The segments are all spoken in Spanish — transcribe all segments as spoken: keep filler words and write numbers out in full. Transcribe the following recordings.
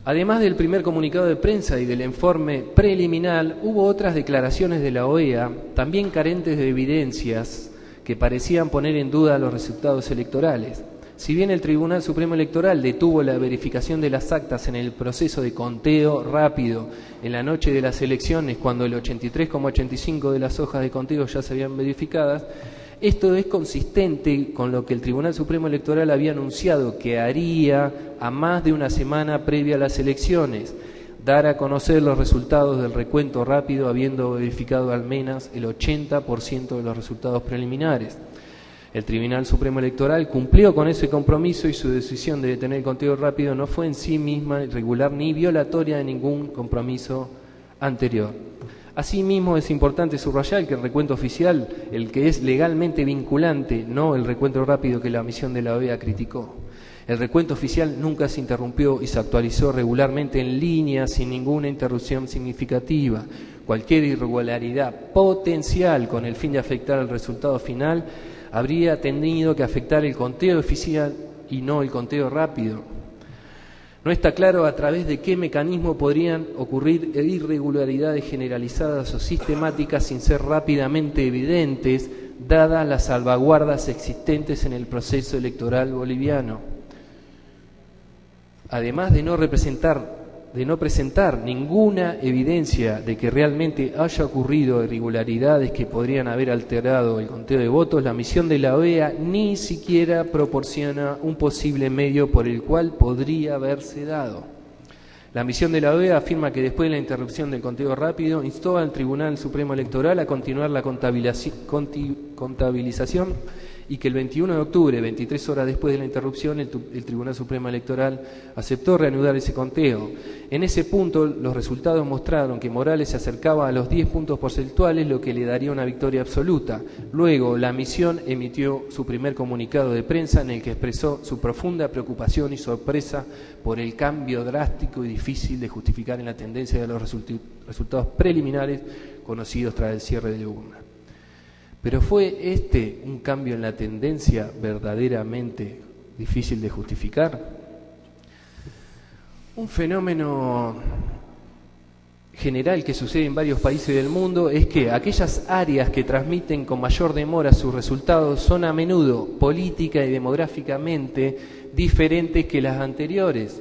Además del primer comunicado de prensa y del informe preliminar, hubo otras declaraciones de la O E A, también carentes de evidencias, que parecían poner en duda los resultados electorales. Si bien el Tribunal Supremo Electoral detuvo la verificación de las actas en el proceso de conteo rápido en la noche de las elecciones, cuando el ochenta y tres coma ochenta y cinco por ciento de las hojas de conteo ya se habían verificadas, esto es consistente con lo que el Tribunal Supremo Electoral había anunciado que haría a más de una semana previa a las elecciones, dar a conocer los resultados del recuento rápido habiendo verificado al menos el ochenta por ciento de los resultados preliminares. El Tribunal Supremo Electoral cumplió con ese compromiso y su decisión de detener el conteo rápido no fue en sí misma irregular ni violatoria de ningún compromiso anterior. Asimismo, es importante subrayar que el recuento oficial, el que es legalmente vinculante, no el recuento rápido que la misión de la O E A criticó. El recuento oficial nunca se interrumpió y se actualizó regularmente en línea sin ninguna interrupción significativa. Cualquier irregularidad potencial con el fin de afectar el resultado final habría tenido que afectar el conteo oficial y no el conteo rápido. No está claro a través de qué mecanismo podrían ocurrir irregularidades generalizadas o sistemáticas sin ser rápidamente evidentes, dadas las salvaguardas existentes en el proceso electoral boliviano. Además de no representar, de no presentar ninguna evidencia de que realmente haya ocurrido irregularidades que podrían haber alterado el conteo de votos, la misión de la O E A ni siquiera proporciona un posible medio por el cual podría haberse dado. La misión de la O E A afirma que después de la interrupción del conteo rápido, instó al Tribunal Supremo Electoral a continuar la contabilización y que el veintiuno de octubre, veintitrés horas después de la interrupción, el, el Tribunal Supremo Electoral aceptó reanudar ese conteo. En ese punto, los resultados mostraron que Morales se acercaba a los diez puntos porcentuales, lo que le daría una victoria absoluta. Luego, la misión emitió su primer comunicado de prensa en el que expresó su profunda preocupación y sorpresa por el cambio drástico y difícil de justificar en la tendencia de los result- resultados preliminares conocidos tras el cierre de urna. Pero ¿fue este un cambio en la tendencia verdaderamente difícil de justificar? Un fenómeno general que sucede en varios países del mundo es que aquellas áreas que transmiten con mayor demora sus resultados son a menudo política y demográficamente diferentes que las anteriores.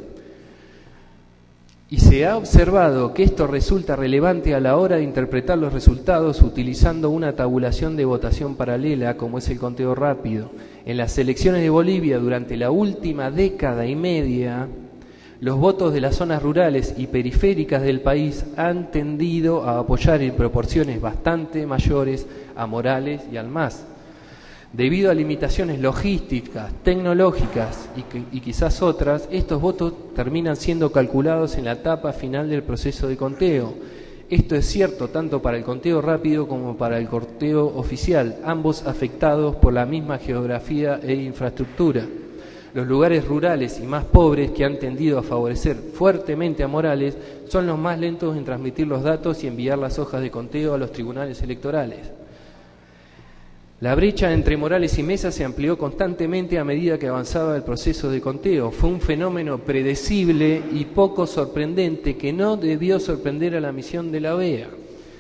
Y se ha observado que esto resulta relevante a la hora de interpretar los resultados utilizando una tabulación de votación paralela, como es el conteo rápido. En las elecciones de Bolivia durante la última década y media, los votos de las zonas rurales y periféricas del país han tendido a apoyar en proporciones bastante mayores a Morales y al M A S. Debido a limitaciones logísticas, tecnológicas y, que, y quizás otras, estos votos terminan siendo calculados en la etapa final del proceso de conteo. Esto es cierto tanto para el conteo rápido como para el conteo oficial, ambos afectados por la misma geografía e infraestructura. Los lugares rurales y más pobres, que han tendido a favorecer fuertemente a Morales, son los más lentos en transmitir los datos y enviar las hojas de conteo a los tribunales electorales. La brecha entre Morales y Mesa se amplió constantemente a medida que avanzaba el proceso de conteo. Fue un fenómeno predecible y poco sorprendente que no debió sorprender a la misión de la O E A.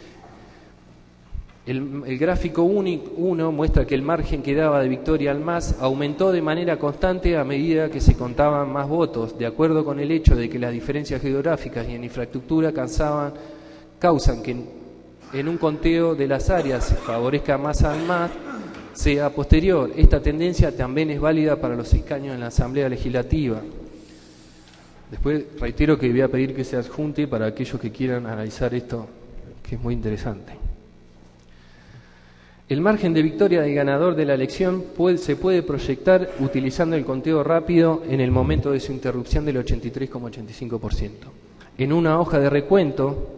El, el gráfico uno muestra que el margen que daba de victoria al M A S aumentó de manera constante a medida que se contaban más votos, de acuerdo con el hecho de que las diferencias geográficas y en infraestructura causaban, causan que en, en un conteo de las áreas se favorezca más al M A S sea posterior. Esta tendencia también es válida para los escaños en la Asamblea Legislativa. Después reitero que voy a pedir que se adjunte para aquellos que quieran analizar esto, que es muy interesante. El margen de victoria del ganador de la elección puede, se puede proyectar utilizando el conteo rápido en el momento de su interrupción del ochenta y tres coma ochenta y cinco por ciento. En una hoja de recuento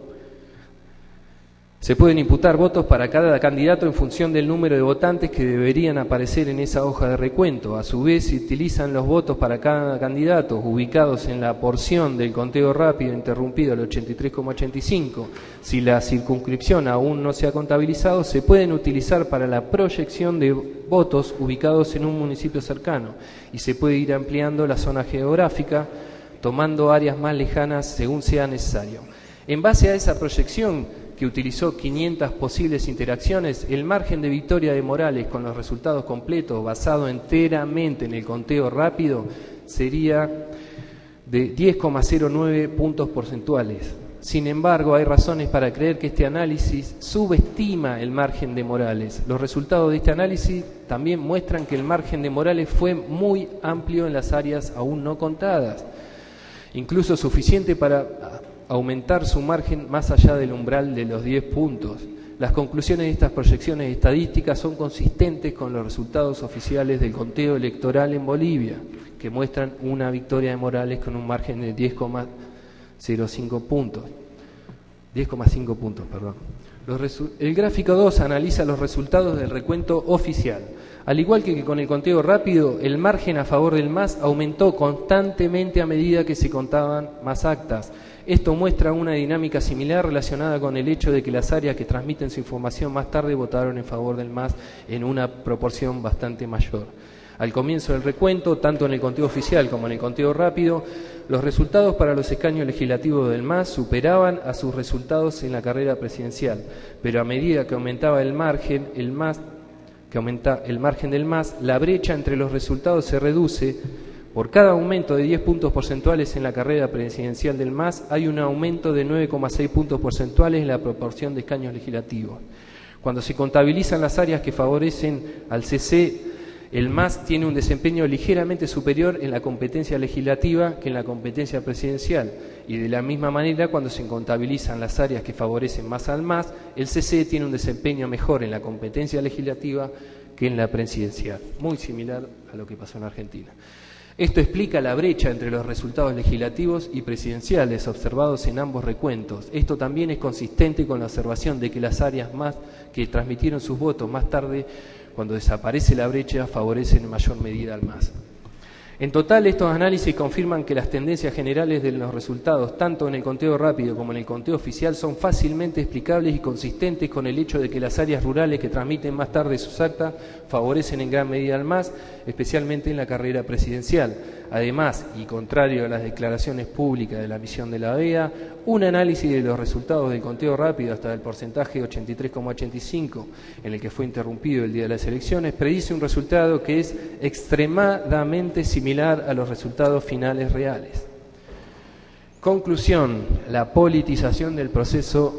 se pueden imputar votos para cada candidato en función del número de votantes que deberían aparecer en esa hoja de recuento. A su vez, se utilizan los votos para cada candidato ubicados en la porción del conteo rápido interrumpido al ochenta y tres coma ochenta y cinco. Si la circunscripción aún no se ha contabilizado, se pueden utilizar para la proyección de votos ubicados en un municipio cercano y se puede ir ampliando la zona geográfica tomando áreas más lejanas según sea necesario. En base a esa proyección, que utilizó quinientas posibles interacciones, el margen de victoria de Morales con los resultados completos, basado enteramente en el conteo rápido, sería de diez coma cero nueve puntos porcentuales. Sin embargo, hay razones para creer que este análisis subestima el margen de Morales. Los resultados de este análisis también muestran que el margen de Morales fue muy amplio en las áreas aún no contadas, incluso suficiente para aumentar su margen más allá del umbral de los diez puntos. Las conclusiones de estas proyecciones estadísticas son consistentes con los resultados oficiales del conteo electoral en Bolivia, que muestran una victoria de Morales con un margen de diez coma cero cinco puntos. diez coma cinco puntos, perdón. Los el gráfico dos analiza los resultados del recuento oficial. Al igual que con el conteo rápido, el margen a favor del M A S aumentó constantemente a medida que se contaban más actas. Esto muestra una dinámica similar relacionada con el hecho de que las áreas que transmiten su información más tarde votaron en favor del M A S en una proporción bastante mayor. Al comienzo del recuento, tanto en el conteo oficial como en el conteo rápido, los resultados para los escaños legislativos del M A S superaban a sus resultados en la carrera presidencial, pero a medida que aumentaba el margen, el M A S, que aumenta el margen del M A S, la brecha entre los resultados se reduce. Por cada aumento de diez puntos porcentuales en la carrera presidencial del M A S, hay un aumento de nueve coma seis puntos porcentuales en la proporción de escaños legislativos. Cuando se contabilizan las áreas que favorecen al C C, el M A S tiene un desempeño ligeramente superior en la competencia legislativa que en la competencia presidencial. Y de la misma manera, cuando se contabilizan las áreas que favorecen más al M A S, el C C tiene un desempeño mejor en la competencia legislativa que en la presidencial. Muy similar a lo que pasó en Argentina. Esto explica la brecha entre los resultados legislativos y presidenciales observados en ambos recuentos. Esto también es consistente con la observación de que las áreas más que transmitieron sus votos más tarde, cuando desaparece la brecha, favorecen en mayor medida al M A S. En total, estos análisis confirman que las tendencias generales de los resultados, tanto en el conteo rápido como en el conteo oficial, son fácilmente explicables y consistentes con el hecho de que las áreas rurales que transmiten más tarde sus actas favorecen en gran medida al M A S, especialmente en la carrera presidencial. Además, y contrario a las declaraciones públicas de la misión de la O E A, un análisis de los resultados del conteo rápido hasta el porcentaje ochenta y tres coma ochenta y cinco, en el que fue interrumpido el día de las elecciones, predice un resultado que es extremadamente similar a los resultados finales reales. Conclusión: la politización del proceso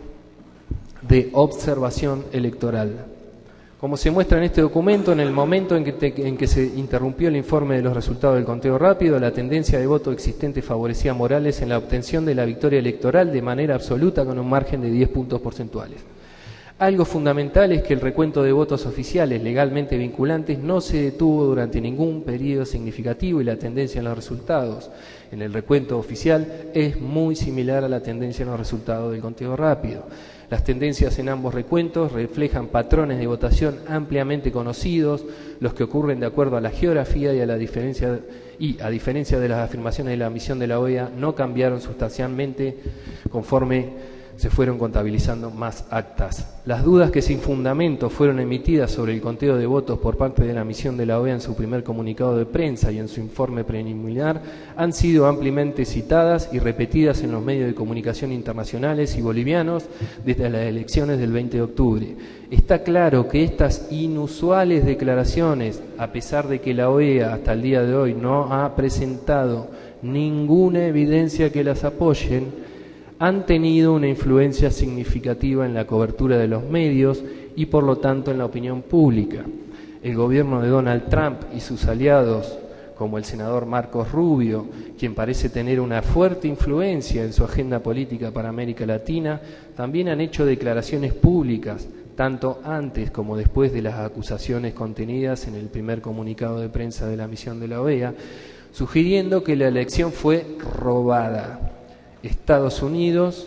de observación electoral. Como se muestra en este documento, en el momento en que, te, en que se interrumpió el informe de los resultados del conteo rápido, la tendencia de voto existente favorecía a Morales en la obtención de la victoria electoral de manera absoluta con un margen de diez puntos porcentuales. Algo fundamental es que el recuento de votos oficiales legalmente vinculantes no se detuvo durante ningún periodo significativo y la tendencia en los resultados en el recuento oficial es muy similar a la tendencia en los resultados del conteo rápido. Las tendencias en ambos recuentos reflejan patrones de votación ampliamente conocidos, los que ocurren de acuerdo a la geografía y a la diferencia y a diferencia de las afirmaciones de la misión de la O E A, no cambiaron sustancialmente conforme se fueron contabilizando más actas. Las dudas que sin fundamento fueron emitidas sobre el conteo de votos por parte de la misión de la O E A en su primer comunicado de prensa y en su informe preliminar han sido ampliamente citadas y repetidas en los medios de comunicación internacionales y bolivianos desde las elecciones del veinte de octubre. Está claro que estas inusuales declaraciones, a pesar de que la O E A hasta el día de hoy no ha presentado ninguna evidencia que las apoyen, han tenido una influencia significativa en la cobertura de los medios y por lo tanto en la opinión pública. El gobierno de Donald Trump y sus aliados, como el senador Marcos Rubio, quien parece tener una fuerte influencia en su agenda política para América Latina, también han hecho declaraciones públicas, tanto antes como después de las acusaciones contenidas en el primer comunicado de prensa de la misión de la O E A, sugiriendo que la elección fue robada. Estados Unidos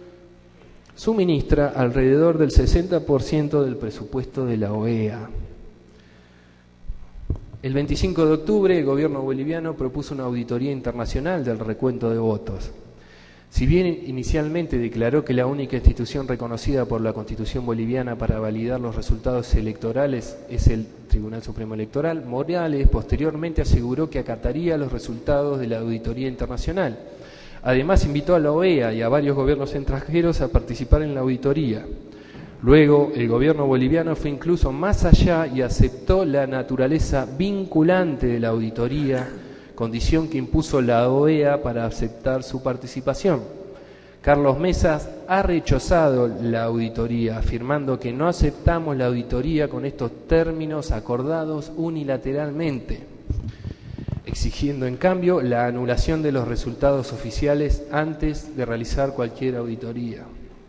suministra alrededor del sesenta por ciento del presupuesto de la O E A. El veinticinco de octubre, el gobierno boliviano propuso una auditoría internacional del recuento de votos. Si bien inicialmente declaró que la única institución reconocida por la Constitución boliviana para validar los resultados electorales es el Tribunal Supremo Electoral, Morales posteriormente aseguró que acataría los resultados de la auditoría internacional. Además, invitó a la O E A y a varios gobiernos extranjeros a participar en la auditoría. Luego, el gobierno boliviano fue incluso más allá y aceptó la naturaleza vinculante de la auditoría, condición que impuso la O E A para aceptar su participación. Carlos Mesas ha rechazado la auditoría, afirmando que no aceptamos la auditoría con estos términos acordados unilateralmente, exigiendo en cambio la anulación de los resultados oficiales antes de realizar cualquier auditoría.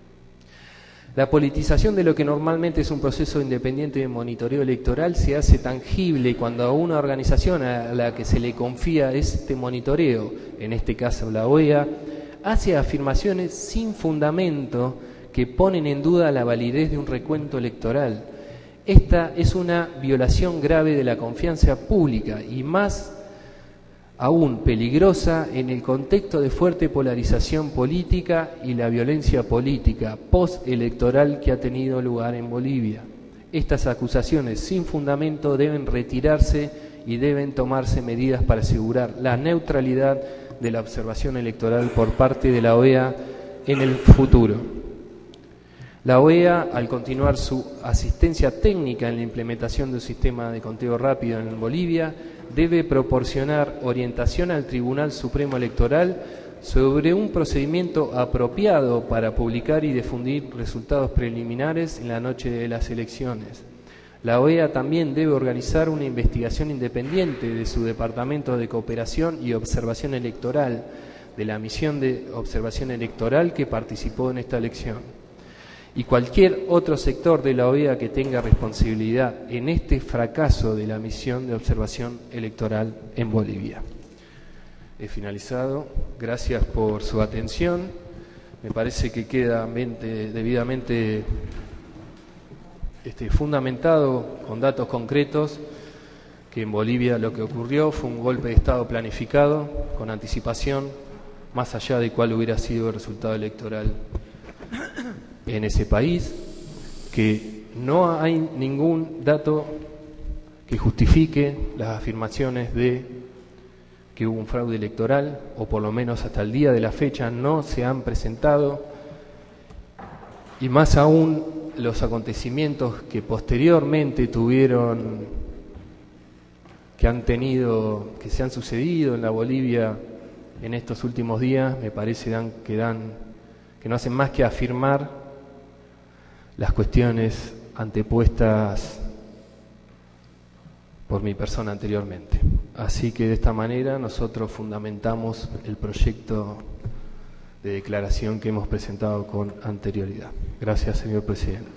La politización de lo que normalmente es un proceso independiente de monitoreo electoral se hace tangible cuando a una organización a la que se le confía este monitoreo, en este caso la O E A, hace afirmaciones sin fundamento que ponen en duda la validez de un recuento electoral. Esta es una violación grave de la confianza pública y más aún peligrosa en el contexto de fuerte polarización política y la violencia política postelectoral que ha tenido lugar en Bolivia. Estas acusaciones sin fundamento deben retirarse y deben tomarse medidas para asegurar la neutralidad de la observación electoral por parte de la O E A en el futuro. La O E A, al continuar su asistencia técnica en la implementación de un sistema de conteo rápido en Bolivia, debe proporcionar orientación al Tribunal Supremo Electoral sobre un procedimiento apropiado para publicar y difundir resultados preliminares en la noche de las elecciones. La O E A también debe organizar una investigación independiente de su Departamento de Cooperación y Observación Electoral, de la misión de observación electoral que participó en esta elección, y cualquier otro sector de la O E A que tenga responsabilidad en este fracaso de la misión de observación electoral en Bolivia. He finalizado. Gracias por su atención. Me parece que queda mente, debidamente este, fundamentado con datos concretos que en Bolivia lo que ocurrió fue un golpe de Estado planificado con anticipación, más allá de cuál hubiera sido el resultado electoral en ese país, que no hay ningún dato que justifique las afirmaciones de que hubo un fraude electoral, o por lo menos hasta el día de la fecha no se han presentado, y más aún los acontecimientos que posteriormente tuvieron, que han tenido, que se han sucedido en la Bolivia en estos últimos días, me parece dan, que dan, que no hacen más que afirmar las cuestiones antepuestas por mi persona anteriormente. Así que de esta manera nosotros fundamentamos el proyecto de declaración que hemos presentado con anterioridad. Gracias, señor presidente.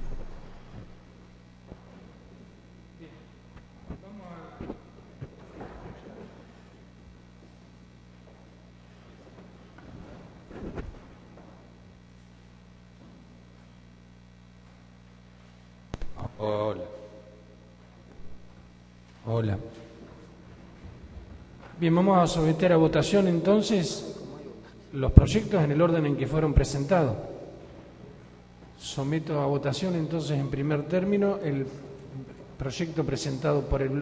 Hola. Hola. Bien, vamos a someter a votación entonces los proyectos en el orden en que fueron presentados. Someto a votación entonces en primer término el proyecto presentado por el...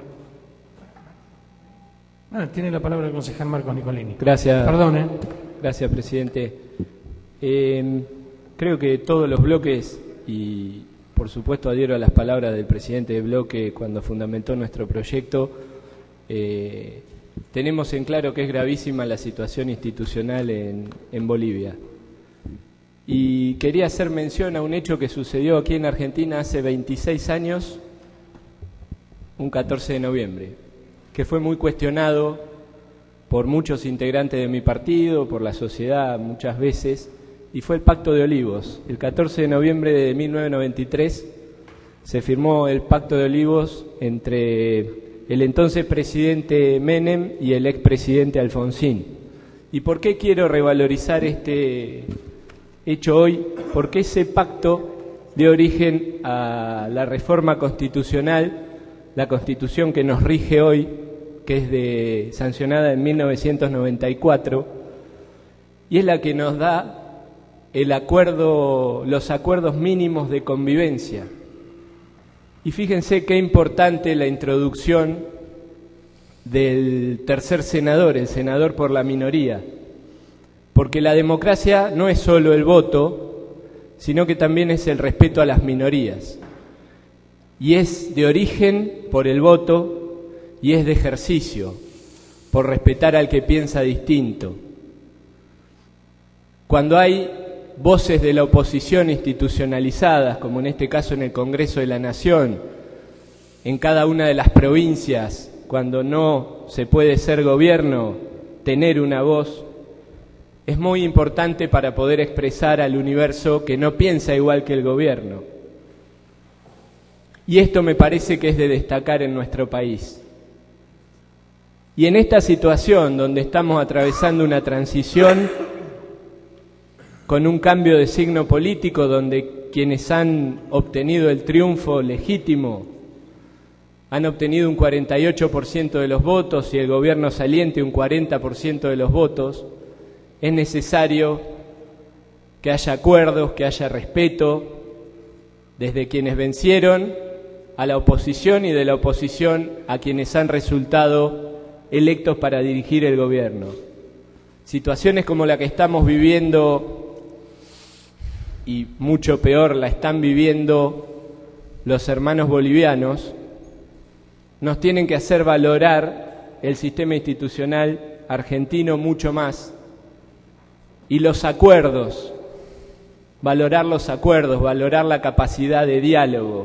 Ah, tiene la palabra el concejal Marcos Nicolini. Gracias. Perdón, ¿eh? Gracias, presidente. Eh, creo que todos los bloques, y por supuesto adhiero a las palabras del presidente de bloque cuando fundamentó nuestro proyecto, eh, tenemos en claro que es gravísima la situación institucional en, en Bolivia. Y quería hacer mención a un hecho que sucedió aquí en Argentina hace veintiséis años, un catorce de noviembre, que fue muy cuestionado por muchos integrantes de mi partido, por la sociedad muchas veces, y fue el Pacto de Olivos. El catorce de noviembre de mil novecientos noventa y tres se firmó el Pacto de Olivos entre el entonces presidente Menem y el expresidente Alfonsín. ¿Y por qué quiero revalorizar este hecho hoy? Porque ese pacto dio origen a la reforma constitucional, la Constitución que nos rige hoy, que es de, sancionada en mil novecientos noventa y cuatro, y es la que nos da el acuerdo, los acuerdos mínimos de convivencia. Y fíjense qué importante la introducción del tercer senador, el senador por la minoría, porque la democracia no es solo el voto, sino que también es el respeto a las minorías, y es de origen por el voto y es de ejercicio por respetar al que piensa distinto. Cuando hay voces de la oposición institucionalizadas, como en este caso en el Congreso de la Nación, en cada una de las provincias, cuando no se puede ser gobierno, tener una voz, es muy importante para poder expresar al universo que no piensa igual que el gobierno. Y esto me parece que es de destacar en nuestro país. Y en esta situación donde estamos atravesando una transición con un cambio de signo político, donde quienes han obtenido el triunfo legítimo han obtenido un cuarenta y ocho por ciento de los votos y el gobierno saliente un cuarenta por ciento de los votos, es necesario que haya acuerdos, que haya respeto desde quienes vencieron a la oposición y de la oposición a quienes han resultado electos para dirigir el gobierno. Situaciones como la que estamos viviendo, y mucho peor la están viviendo los hermanos bolivianos, nos tienen que hacer valorar el sistema institucional argentino mucho más, y los acuerdos, valorar los acuerdos, valorar la capacidad de diálogo.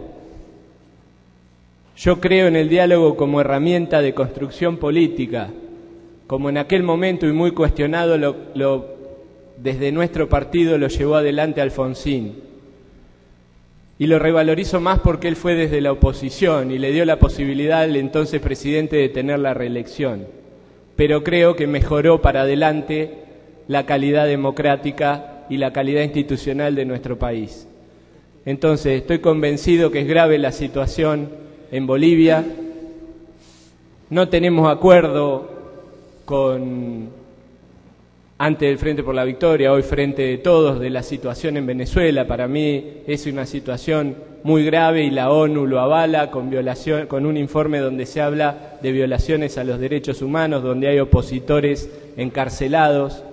Yo creo en el diálogo como herramienta de construcción política, como en aquel momento y muy cuestionado lo, lo, desde nuestro partido lo llevó adelante Alfonsín. Y lo revalorizo más porque él fue desde la oposición y le dio la posibilidad al entonces presidente de tener la reelección. Pero creo que mejoró para adelante la calidad democrática y la calidad institucional de nuestro país. Entonces, estoy convencido que es grave la situación en Bolivia. No tenemos acuerdo con, antes del Frente por la Victoria, hoy Frente de Todos, de la situación en Venezuela. Para mí es una situación muy grave y la ONU lo avala con, violación, con un informe donde se habla de violaciones a los derechos humanos, donde hay opositores encarcelados.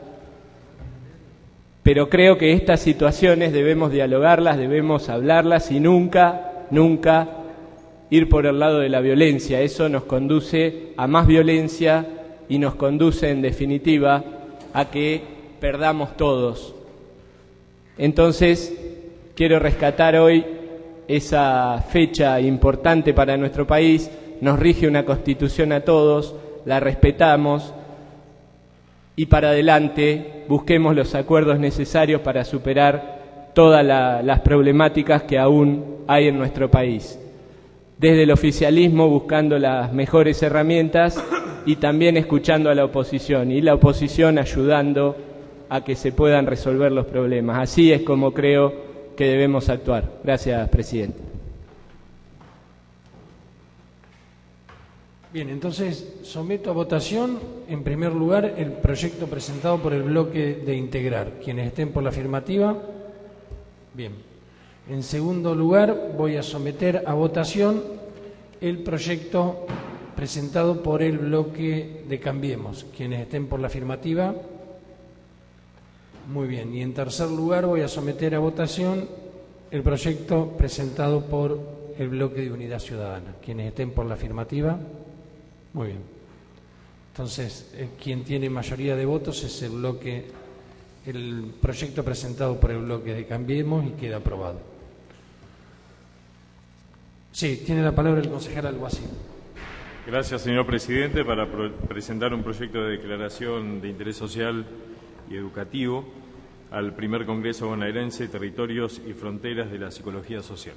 Pero creo que estas situaciones debemos dialogarlas, debemos hablarlas y nunca, nunca ir por el lado de la violencia. Eso nos conduce a más violencia y nos conduce, en definitiva, a que perdamos todos. Entonces, quiero rescatar hoy esa fecha importante para nuestro país. Nos rige una Constitución a todos, la respetamos y para adelante busquemos los acuerdos necesarios para superar todas la, las problemáticas que aún hay en nuestro país. Desde el oficialismo buscando las mejores herramientas y también escuchando a la oposición y la oposición ayudando a que se puedan resolver los problemas. Así es como creo que debemos actuar. Gracias, presidente. Bien, entonces someto a votación en primer lugar el proyecto presentado por el bloque de Integrar. Quienes estén por la afirmativa, bien. En segundo lugar voy a someter a votación el proyecto presentado por el bloque de Cambiemos. Quienes estén por la afirmativa, muy bien. Y en tercer lugar voy a someter a votación el proyecto presentado por el bloque de Unidad Ciudadana. Quienes estén por la afirmativa, muy bien. Entonces, eh, quien tiene mayoría de votos es el bloque, el proyecto presentado por el bloque de Cambiemos y queda aprobado. Sí, tiene la palabra el concejal Alguacil. Gracias, señor presidente. Para presentar un proyecto de declaración de interés social y educativo al primer Congreso Bonaerense, Territorios y Fronteras de la Psicología Social.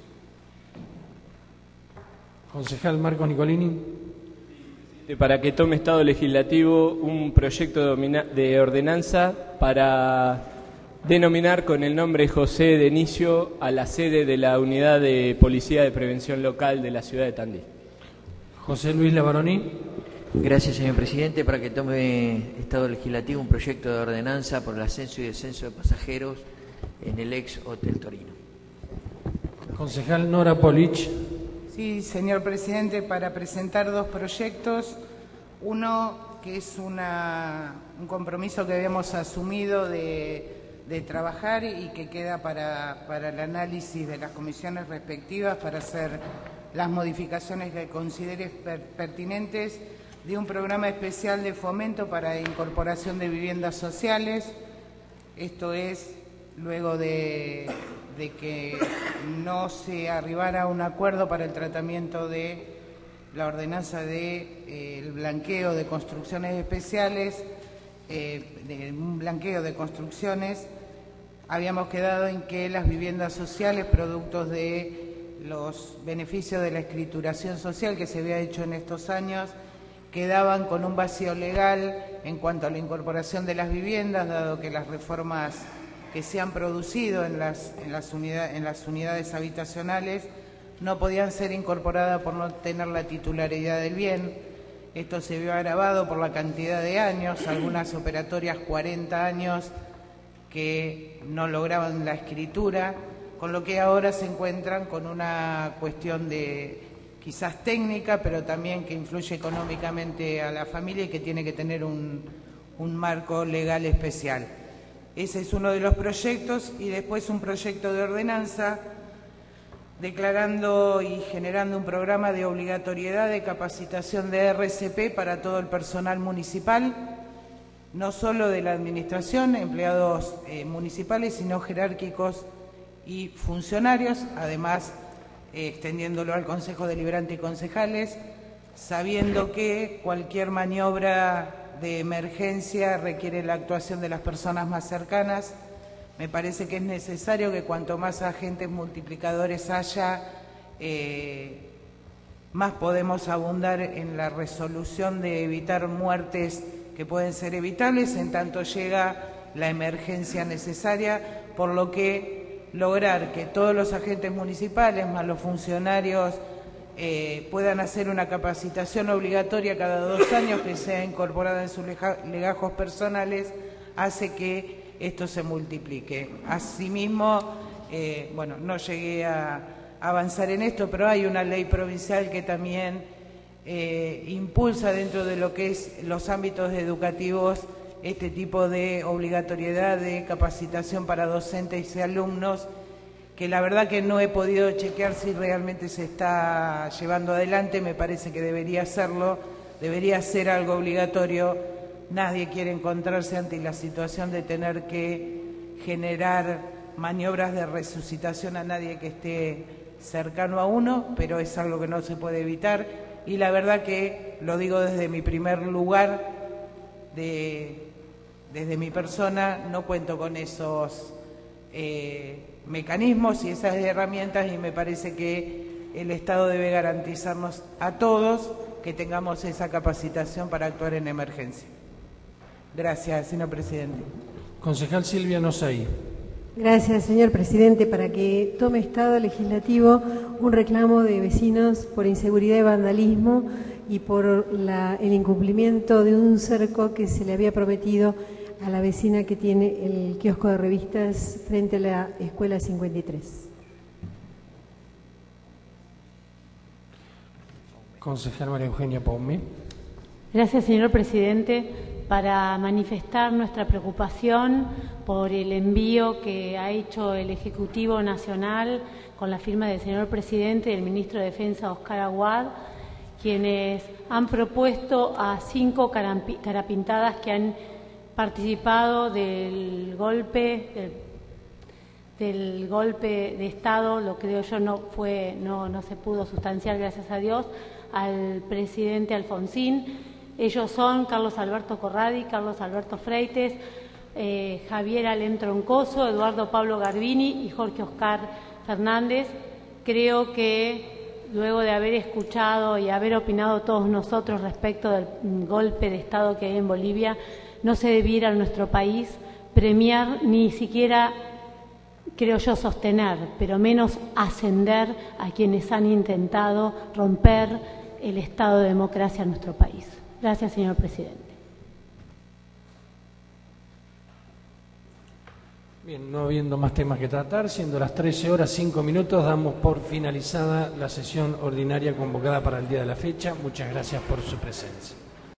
Concejal Marcos Nicolini. Para que tome estado legislativo un proyecto de ordenanza para denominar con el nombre José Denicio a la sede de la Unidad de Policía de Prevención Local de la ciudad de Tandil. José Luis Lavaroni. Gracias, señor presidente. Para que tome Estado Legislativo un proyecto de ordenanza por el ascenso y descenso de pasajeros en el ex Hotel Torino. Concejal Nora Polich. Sí, señor presidente, para presentar dos proyectos. Uno que es una, un compromiso que habíamos asumido de, de trabajar y que queda para, para el análisis de las comisiones respectivas para hacer las modificaciones que considere per, pertinentes, de un programa especial de fomento para incorporación de viviendas sociales. Esto es, luego de, de que no se arribara a un acuerdo para el tratamiento de la ordenanza de eh, el blanqueo de construcciones especiales, eh, de un blanqueo de construcciones, habíamos quedado en que las viviendas sociales, productos de los beneficios de la escrituración social que se había hecho en estos años, quedaban con un vacío legal en cuanto a la incorporación de las viviendas, dado que las reformas que se han producido en las, en las, unidad, en las unidades habitacionales no podían ser incorporadas por no tener la titularidad del bien. Esto se vio agravado por la cantidad de años, algunas operatorias cuarenta años que no lograban la escritura, con lo que ahora se encuentran con una cuestión de quizás técnica, pero también que influye económicamente a la familia y que tiene que tener un, un marco legal especial. Ese es uno de los proyectos, y después un proyecto de ordenanza declarando y generando un programa de obligatoriedad de capacitación de R C P para todo el personal municipal, no solo de la administración, empleados eh, municipales, sino jerárquicos y funcionarios, además eh, extendiéndolo al Consejo Deliberante y concejales, sabiendo que cualquier maniobra de emergencia requiere la actuación de las personas más cercanas. Me parece que es necesario que cuanto más agentes multiplicadores haya, eh, más podemos abundar en la resolución de evitar muertes que pueden ser evitables en tanto llega la emergencia necesaria, por lo que lograr que todos los agentes municipales, más los funcionarios, eh, puedan hacer una capacitación obligatoria cada dos años que sea incorporada en sus legajos personales, hace que esto se multiplique. Asimismo, eh, bueno, no llegué a avanzar en esto, pero hay una ley provincial que también eh, impulsa dentro de lo que es los ámbitos educativos este tipo de obligatoriedad de capacitación para docentes y alumnos, que la verdad que no he podido chequear si realmente se está llevando adelante. Me parece que debería hacerlo, debería ser algo obligatorio. Nadie quiere encontrarse ante la situación de tener que generar maniobras de resucitación a nadie que esté cercano a uno, pero es algo que no se puede evitar. Y la verdad que lo digo desde mi primer lugar, de, desde mi persona, no cuento con esos eh, mecanismos y esas herramientas, y me parece que el Estado debe garantizarnos a todos que tengamos esa capacitación para actuar en emergencia. Gracias, señor presidente. Concejal Silvia Nosay. Gracias, señor presidente. Para que tome Estado Legislativo un reclamo de vecinos por inseguridad y vandalismo y por la, el incumplimiento de un cerco que se le había prometido a la vecina que tiene el kiosco de revistas frente a la Escuela cincuenta y tres. Concejal María Eugenia Paumé. Gracias, señor presidente, para manifestar nuestra preocupación por el envío que ha hecho el Ejecutivo Nacional con la firma del señor presidente y del ministro de Defensa, Oscar Aguad, quienes han propuesto a cinco carapintadas que han participado del golpe del, del golpe de Estado, lo creo yo, no fue no no se pudo sustanciar, gracias a Dios, al presidente Alfonsín. Ellos son Carlos Alberto Corradi, Carlos Alberto Freites, eh, Javier Alem Troncoso, Eduardo Pablo Garbini y Jorge Oscar Fernández. Creo que luego de haber escuchado y haber opinado todos nosotros respecto del golpe de Estado que hay en Bolivia, no se debiera en nuestro país premiar, ni siquiera, creo yo, sostener, pero menos ascender a quienes han intentado romper el estado de democracia en nuestro país. Gracias, señor presidente. Bien, no habiendo más temas que tratar, siendo las trece horas cinco minutos, damos por finalizada la sesión ordinaria convocada para el día de la fecha. Muchas gracias por su presencia.